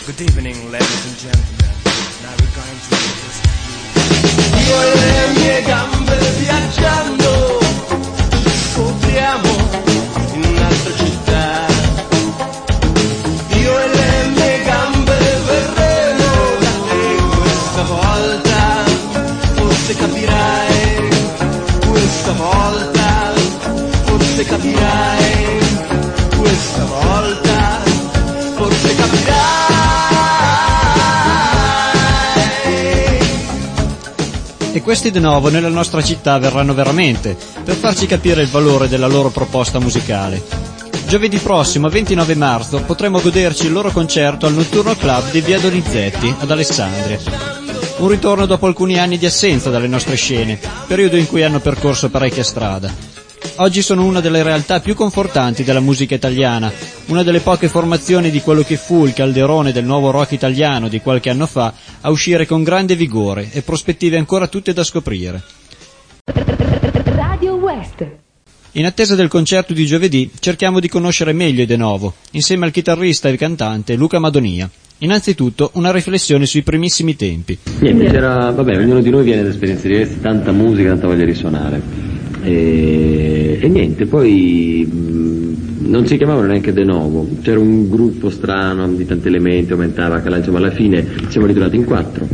Good evening, ladies and gentlemen. Now we're going to this. Io e le mie gambe viaggiando scopriamo in un'altra città. Io e le mie gambe verremo da te questa volta. Forse capirai, questa volta. Forse capirai, questa volta. Forse capirai. E questi de nuovo nella nostra città verranno veramente, per farci capire il valore della loro proposta musicale. Giovedì prossimo, 29 marzo, potremo goderci il loro concerto al Notturno Club di Via Donizetti, ad Alessandria. Un ritorno dopo alcuni anni di assenza dalle nostre scene, periodo in cui hanno percorso parecchia strada. Oggi sono una delle realtà più confortanti della musica italiana, una delle poche formazioni di quello che fu il calderone del nuovo rock italiano di qualche anno fa a uscire con grande vigore e prospettive ancora tutte da scoprire. Radio West. In attesa del concerto di giovedì cerchiamo di conoscere meglio i De Novo, insieme al chitarrista e cantante Luca Madonia. Innanzitutto una riflessione sui primissimi tempi. Niente, ognuno di noi viene da esperienze diverse, tanta musica, tanta voglia di suonare. E niente, poi non si chiamavano neanche De Novo, c'era un gruppo strano di tanti elementi, aumentava, insomma alla fine siamo ritrovati in 4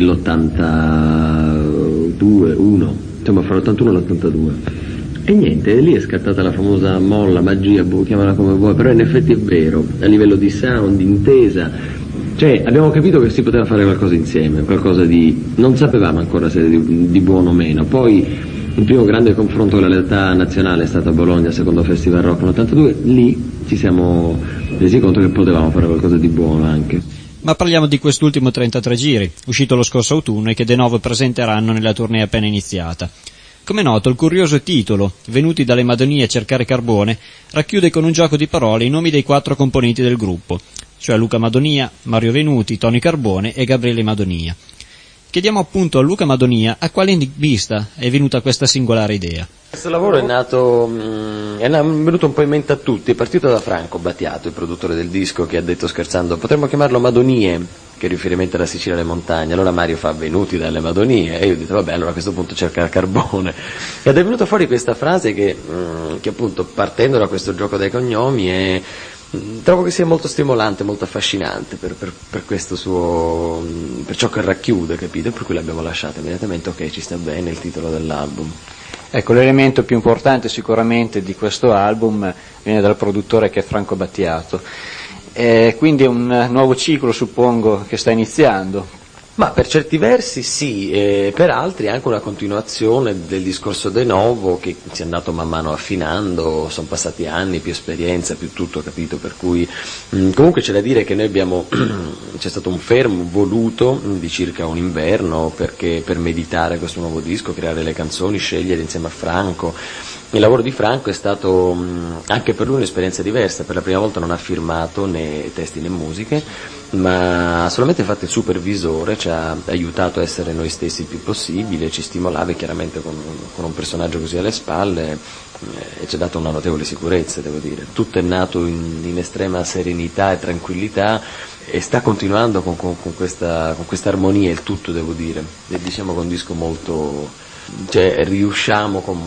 nell'82, 1, insomma fra l'81 e l'82. E niente, lì è scattata la famosa molla, magia, chiamala come vuoi, però in effetti è vero, a livello di sound, di intesa, cioè abbiamo capito che si poteva fare qualcosa insieme, qualcosa di... non sapevamo ancora se di buono o meno, poi il primo grande confronto con la realtà nazionale è stato a Bologna, secondo Festival Rock nell'82, lì ci siamo resi conto che potevamo fare qualcosa di buono anche. Ma parliamo di quest'ultimo 33 giri, uscito lo scorso autunno e che De Novo presenteranno nella tournée appena iniziata. Come noto, il curioso titolo, Venuti dalle Madonie a cercare carbone, racchiude con un gioco di parole i nomi dei 4 componenti del gruppo, cioè Luca Madonia, Mario Venuti, Tony Carbone e Gabriele Madonia. Chiediamo appunto a Luca Madonia a quale enigmista è venuta questa singolare idea. Questo lavoro è venuto un po' in mente a tutti, è partito da Franco Battiato, il produttore del disco, che ha detto scherzando potremmo chiamarlo Madonie, che è riferimento alla Sicilia e alle montagne. Allora Mario fa Venuti dalle Madonie e io ho detto vabbè, allora a questo punto cercare carbone, ed è venuta fuori questa frase che appunto partendo da questo gioco dei cognomi trovo che sia molto stimolante, molto affascinante per questo suo, per ciò che racchiude, capito? E per cui l'abbiamo lasciato immediatamente, ok, ci sta bene il titolo dell'album. Ecco, l'elemento più importante sicuramente di questo album viene dal produttore, che è Franco Battiato. Quindi è un nuovo ciclo, suppongo, che sta iniziando. Ma per certi versi sì, per altri anche una continuazione del discorso De Novo che si è andato man mano affinando, sono passati anni, più esperienza, più tutto, capito? Per cui comunque c'è da dire che noi c'è stato un fermo voluto di circa un inverno per meditare questo nuovo disco, creare le canzoni, scegliere insieme a Franco. Il lavoro di Franco è stato anche per lui un'esperienza diversa, per la prima volta non ha firmato né testi né musiche, ma ha solamente fatto il supervisore, ci ha aiutato a essere noi stessi il più possibile, ci stimolava, e chiaramente con un personaggio così alle spalle e ci ha dato una notevole sicurezza, devo dire. Tutto è nato in estrema serenità e tranquillità e sta continuando con questa armonia il tutto, devo dire, e diciamo con un disco molto... cioè riusciamo con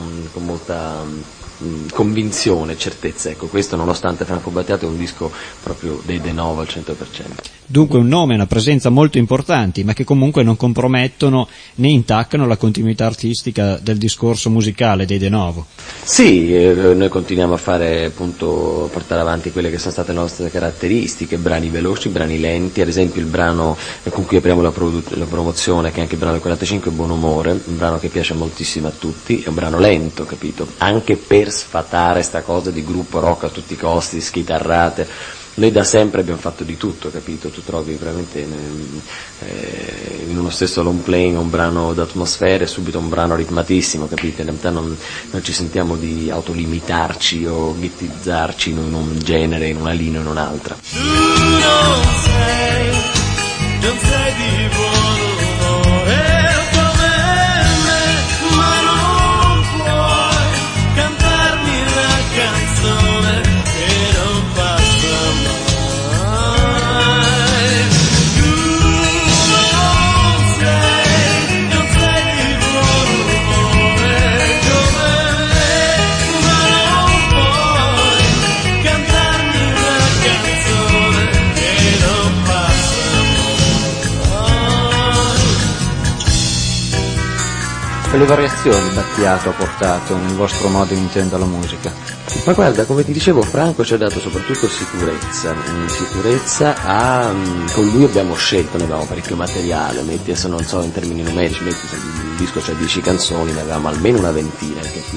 molta convinzione, certezza, ecco, questo nonostante Franco Battiato è un disco proprio dei De Novo al 100%. Dunque un nome e una presenza molto importanti, ma che comunque non compromettono né intaccano la continuità artistica del discorso musicale dei De Novo. Sì, noi continuiamo a fare, appunto, portare avanti quelle che sono state le nostre caratteristiche, brani veloci, brani lenti, ad esempio il brano con cui apriamo la promozione, che è anche il brano del 45, Buon Umore, un brano che piace moltissimo a tutti, è un brano lento, capito? Anche per sfatare sta cosa di gruppo rock a tutti i costi, schitarrate. Noi da sempre abbiamo fatto di tutto, capito? Tu trovi veramente in uno stesso long playing un brano d'atmosfera e subito un brano ritmatissimo, capito? In realtà non ci sentiamo di autolimitarci o ghettizzarci in un genere, in una linea o in un'altra. Tu non sei di buon umore come me, ma non puoi cantarmi la canzone che non passa mai. Quelle variazioni Battiato ha portato nel vostro modo di intendere la musica? Ma guarda, come ti dicevo, Franco ci ha dato soprattutto sicurezza, con lui abbiamo scelto, ne avevamo parecchio materiale, metti adesso non so in termini numerici, metti se il disco c'ha 10 canzoni, ne avevamo almeno una ventina, anche più.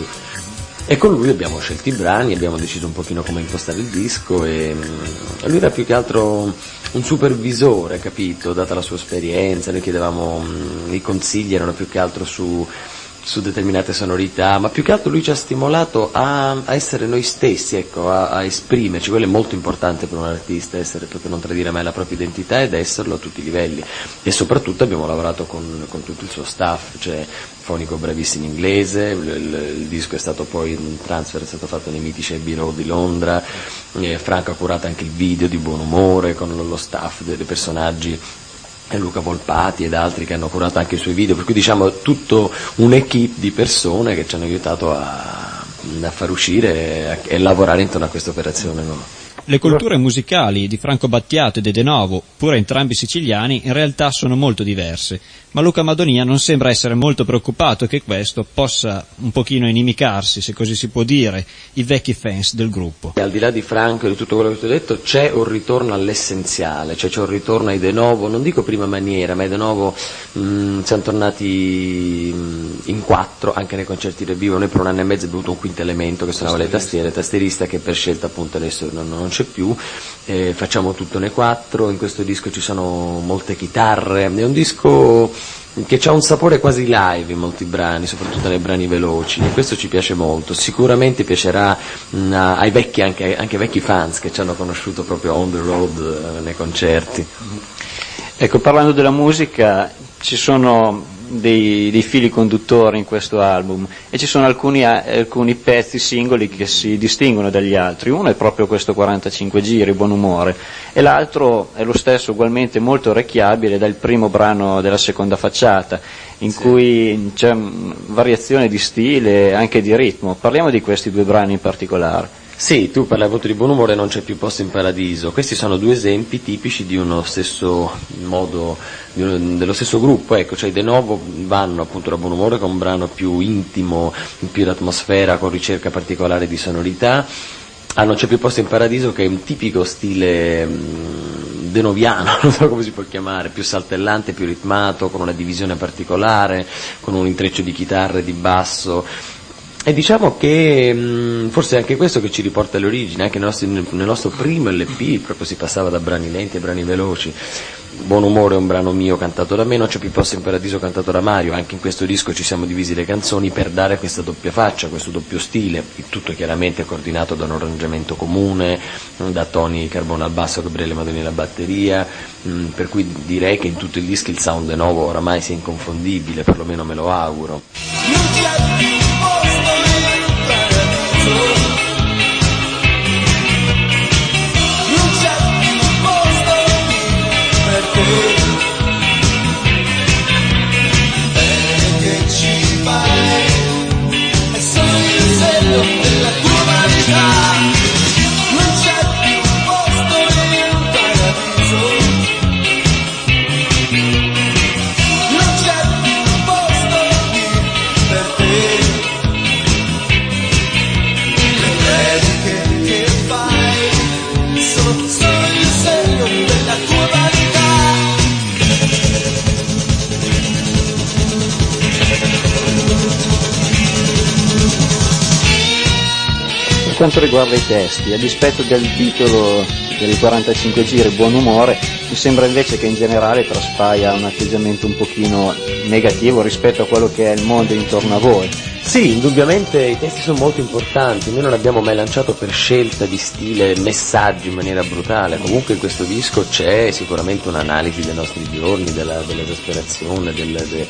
E con lui abbiamo scelto i brani, abbiamo deciso un pochino come impostare il disco e lui era più che altro un supervisore, capito, data la sua esperienza, noi chiedevamo, i consigli erano più che altro su determinate sonorità, ma più che altro lui ci ha stimolato a essere noi stessi, ecco, a esprimerci, quello è molto importante per un artista, essere, proprio non tradire mai la propria identità ed esserlo a tutti i livelli, e soprattutto abbiamo lavorato con tutto il suo staff, cioè fonico bravissimo inglese, il disco è stato poi un transfer, è stato fatto nei mitici Abbey Road di Londra, Franco ha curato anche il video di Buon Umore con lo staff dei personaggi, e Luca Volpati ed altri che hanno curato anche i suoi video, per cui diciamo tutto un'equipe di persone che ci hanno aiutato a far uscire e lavorare intorno a questa operazione, no? Le culture musicali di Franco Battiato e De Novo, pur entrambi siciliani, in realtà sono molto diverse, ma Luca Madonia non sembra essere molto preoccupato che questo possa un pochino inimicarsi, se così si può dire, i vecchi fans del gruppo. Al di là di Franco e di tutto quello che ti ho detto, c'è un ritorno all'essenziale, cioè c'è un ritorno ai De Novo, non dico prima maniera, ma ai De Novo siamo tornati in 4, anche nei concerti del vivo. Noi per 1 anno e mezzo abbiamo avuto un quinto elemento che suonava le tastiere, tastierista che per scelta appunto adesso non c'è più, facciamo tutto nei 4, in questo disco ci sono molte chitarre, è un disco che ha un sapore quasi live in molti brani, soprattutto nei brani veloci, e questo ci piace molto, sicuramente piacerà ai vecchi, anche ai vecchi fans che ci hanno conosciuto proprio on the road nei concerti. Ecco, parlando della musica, ci sono dei fili conduttori in questo album e ci sono alcuni pezzi singoli che si distinguono dagli altri. Uno è proprio questo 45 giri, Buon Umore, e l'altro è lo stesso, ugualmente molto orecchiabile, dal primo brano della seconda facciata, in cui c'è variazione di stile e anche di ritmo. Parliamo di questi 2 brani in particolare. Sì, tu parli appunto di Buon Umore, Non c'è più posto in paradiso. Questi sono 2 esempi tipici di uno stesso modo, dello stesso gruppo, ecco, cioè De Novo vanno appunto da Buon Umore con un brano più intimo, più d'atmosfera, con ricerca particolare di sonorità. Non c'è più posto in paradiso, che è un tipico stile denoviano, non so come si può chiamare, più saltellante, più ritmato, con una divisione particolare, con un intreccio di chitarre, di basso. E diciamo che forse è anche questo che ci riporta alle origini, anche nel nostro primo LP proprio si passava da brani lenti a brani veloci. Buon Umore è un brano mio cantato da me, Non c'è più posto in paradiso cantato da Mario, anche in questo disco ci siamo divisi le canzoni per dare questa doppia faccia, questo doppio stile, il tutto chiaramente coordinato da un arrangiamento comune, da Tony Carbone al basso, Gabriele Madoni alla batteria, per cui direi che in tutto il disco il sound De Novo oramai sia inconfondibile, perlomeno me lo auguro. Per quanto riguarda i testi, a dispetto del titolo del 45 giri Buon Umore, mi sembra invece che in generale traspaia un atteggiamento un pochino negativo rispetto a quello che è il mondo intorno a voi. Sì, indubbiamente i testi sono molto importanti, noi non abbiamo mai lanciato per scelta di stile messaggi in maniera brutale, comunque in questo disco c'è sicuramente un'analisi dei nostri giorni, dell'esasperazione, di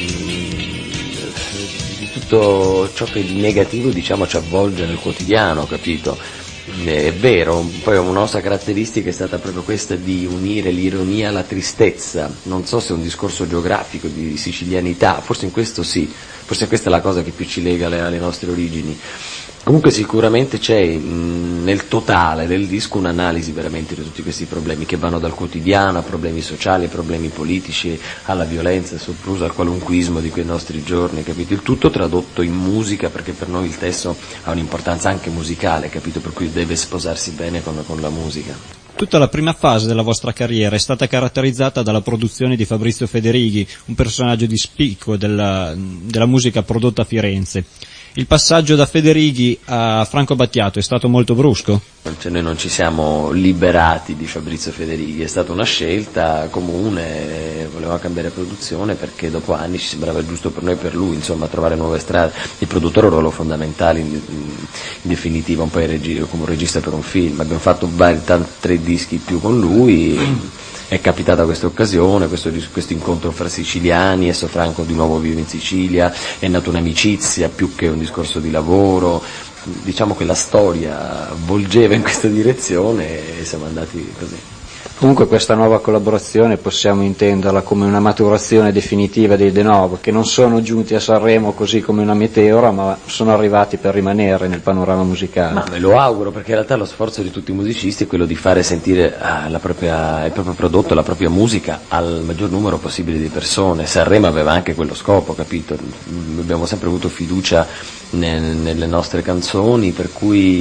tutto ciò che di negativo diciamo ci avvolge nel quotidiano, capito? È vero, poi una nostra caratteristica è stata proprio questa di unire l'ironia alla tristezza, non so se è un discorso geografico di sicilianità, forse in questo sì, forse questa è la cosa che più ci lega alle nostre origini. Comunque sicuramente c'è nel totale del disco un'analisi veramente di tutti questi problemi che vanno dal quotidiano a problemi sociali, a problemi politici, alla violenza, al sopruso, al qualunquismo di quei nostri giorni, capito? Il tutto tradotto in musica, perché per noi il testo ha un'importanza anche musicale, capito? Per cui deve sposarsi bene con la musica. Tutta la prima fase della vostra carriera è stata caratterizzata dalla produzione di Fabrizio Federighi, un personaggio di spicco della musica prodotta a Firenze. Il passaggio da Federighi a Franco Battiato è stato molto brusco? Cioè, noi non ci siamo liberati di Fabrizio Federighi, è stata una scelta comune, volevamo cambiare produzione perché dopo anni ci sembrava giusto per noi e per lui, insomma, trovare nuove strade. Il produttore ha un ruolo fondamentale in definitiva, un po' come un regista per un film. Abbiamo fatto 3 dischi più con lui. È capitata questa occasione, questo incontro fra siciliani, adesso Franco di nuovo vive in Sicilia, è nata un'amicizia più che un discorso di lavoro, diciamo che la storia volgeva in questa direzione e siamo andati così. Comunque questa nuova collaborazione possiamo intenderla come una maturazione definitiva dei De Novo, che non sono giunti a Sanremo così come una meteora, ma sono arrivati per rimanere nel panorama musicale. Ma me lo auguro, perché in realtà lo sforzo di tutti i musicisti è quello di fare sentire il proprio prodotto, la propria musica al maggior numero possibile di persone. Sanremo aveva anche quello scopo, capito? Abbiamo sempre avuto fiducia nelle nostre canzoni, per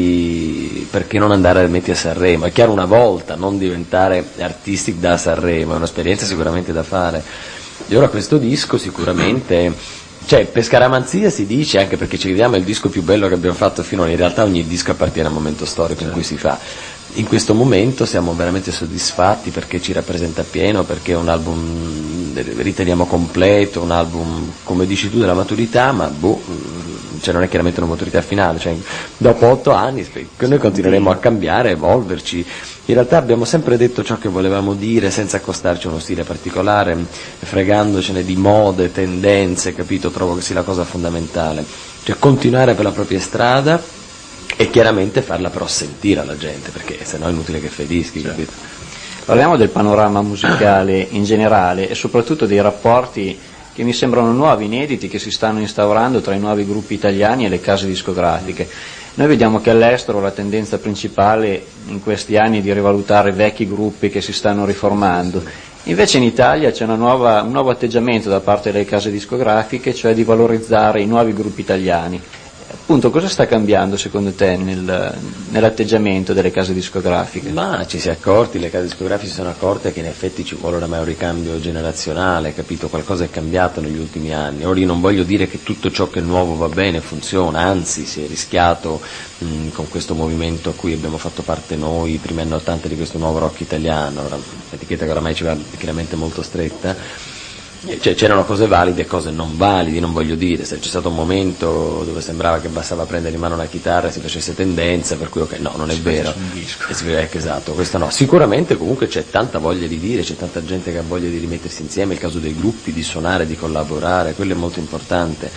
cui perché non andare a metti a Sanremo? È chiaro, una volta, non diventare artisti da Sanremo, è un'esperienza sicuramente da fare. E ora questo disco sicuramente, cioè per scaramanzia si dice, anche perché ci crediamo, è il disco più bello che abbiamo fatto finora. In realtà ogni disco appartiene a un momento storico in cui si fa. In questo momento siamo veramente soddisfatti perché ci rappresenta pieno, perché è un album, riteniamo completo, un album, come dici tu, della maturità, ma cioè non è chiaramente una maturità finale, cioè dopo 8 anni noi continueremo a cambiare, a evolverci. In realtà abbiamo sempre detto ciò che volevamo dire senza accostarci a uno stile particolare, fregandocene di mode, tendenze, capito? Trovo che sia la cosa fondamentale, cioè continuare per la propria strada e chiaramente farla però sentire alla gente, perché sennò è inutile che fai dischi, capito? Parliamo del panorama musicale in generale e soprattutto dei rapporti che mi sembrano nuovi, inediti, che si stanno instaurando tra i nuovi gruppi italiani e le case discografiche. Noi vediamo che all'estero la tendenza principale in questi anni è di rivalutare vecchi gruppi che si stanno riformando. Invece in Italia c'è un nuovo atteggiamento da parte delle case discografiche, cioè di valorizzare i nuovi gruppi italiani. Appunto, cosa sta cambiando secondo te nell'atteggiamento delle case discografiche? Ma ci si è accorti, le case discografiche si sono accorte che in effetti ci vuole oramai un ricambio generazionale, capito? Qualcosa è cambiato negli ultimi anni. Ora io non voglio dire che tutto ciò che è nuovo va bene, funziona, anzi si è rischiato con questo movimento a cui abbiamo fatto parte noi, i primi anni 80, di questo nuovo rock italiano, l'etichetta che oramai ci va chiaramente molto stretta. Cioè, c'erano cose valide e cose non valide, non voglio dire, se c'è stato un momento dove sembrava che bastava prendere in mano una chitarra e si facesse tendenza, per cui ok, no, non è vero, esatto, questo no. Sicuramente comunque c'è tanta voglia di dire, c'è tanta gente che ha voglia di rimettersi insieme, il caso dei gruppi, di suonare, di collaborare, quello è molto importante.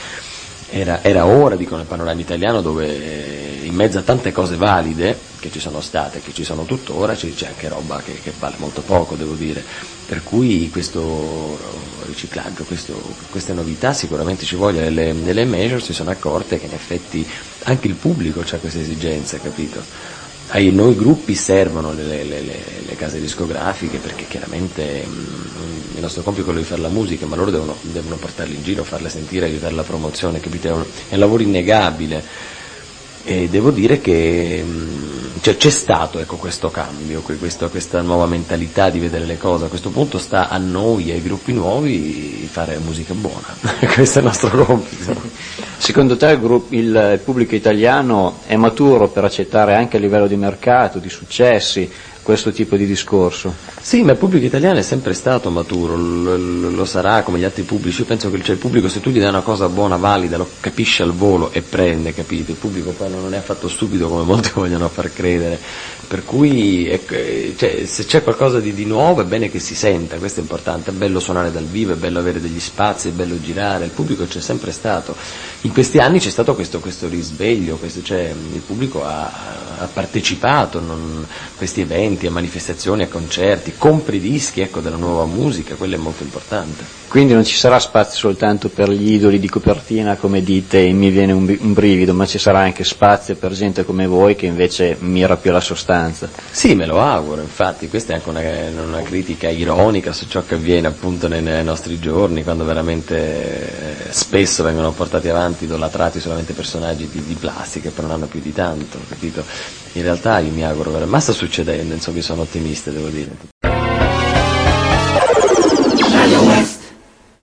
Era ora, dico, nel panorama italiano, dove in mezzo a tante cose valide che ci sono state, che ci sono tuttora, c'è anche roba che vale molto poco, devo dire. Per cui questo riciclaggio, queste novità sicuramente ci vogliono. Le major si sono accorte che in effetti anche il pubblico ha queste esigenze, capito? Ai noi gruppi servono le case discografiche, perché chiaramente il nostro compito è quello di fare la musica, ma loro devono portarli in giro, farle sentire, aiutare la promozione, capito? È un lavoro innegabile. E devo dire che c'è stato, ecco, questo cambio, questa nuova mentalità di vedere le cose. A questo punto sta a noi e ai gruppi nuovi fare musica buona. Questo è il nostro compito. Secondo te il pubblico italiano è maturo per accettare anche a livello di mercato, di successi, questo tipo di discorso? Sì, ma il pubblico italiano è sempre stato maturo, lo sarà come gli altri pubblici. Io penso che il pubblico, se tu gli dai una cosa buona, valida, lo capisce al volo e prende, capito? Il pubblico poi non è affatto stupido come molti vogliono far credere, per cui cioè, se c'è qualcosa di nuovo è bene che si senta, questo è importante, è bello suonare dal vivo, è bello avere degli spazi, è bello girare, il pubblico c'è sempre stato. In questi anni c'è stato questo risveglio, cioè il pubblico ha partecipato a questi eventi, a manifestazioni, a concerti, compri dischi, ecco, della nuova musica, quello è molto importante. Quindi non ci sarà spazio soltanto per gli idoli di copertina, come dite, e mi viene un brivido, ma ci sarà anche spazio per gente come voi che invece mira più alla sostanza. Sì, me lo auguro, infatti questa è anche una critica ironica su ciò che avviene appunto nei nostri giorni, quando veramente spesso vengono portati avanti, idolatrati solamente personaggi di plastica che però non hanno più di tanto, capito? In realtà io mi auguro, ma sta succedendo, insomma io sono ottimista, devo dire.